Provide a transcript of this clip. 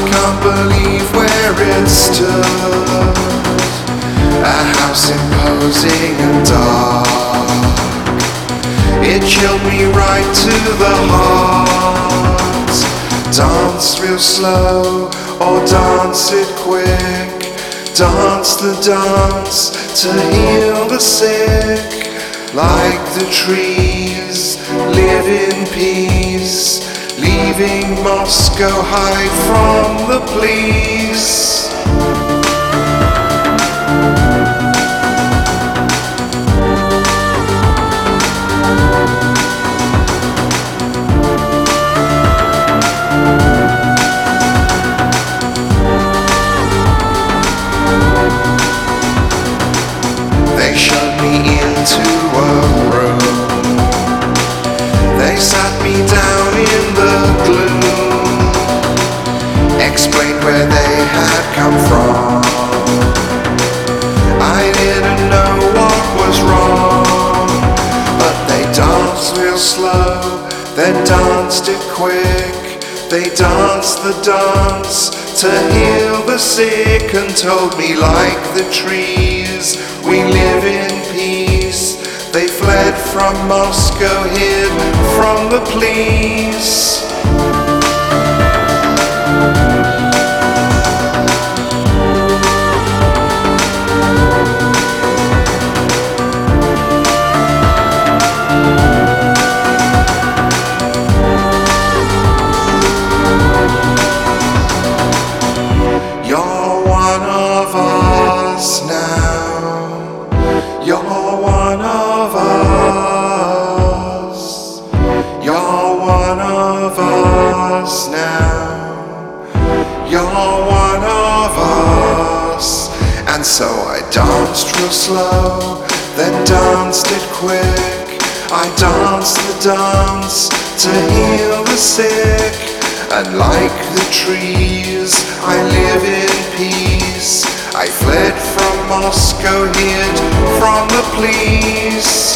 can't believe where it stood, a house imposing and dark. It chilled me right to the heart. Dance real slow or dance it quick. Dance the dance to heal the sick. Like the trees, live in peace, leaving Moscow, hide from the police. They showed me into a room. They sat me down in the gloom, explained where they had come from. I didn't know what was wrong, but they danced real slow, then danced it quick. They danced the dance to heal the sick, and told me like the trees we live in peace. They fled from Moscow, hid from the police. You're one of us now. You're one of us. You're one of us now. You're one of us. And so I danced real slow, then danced it quick. I danced the dance to heal the sick. And like the trees, I live in peace. I fled from Moscow, hid from the police.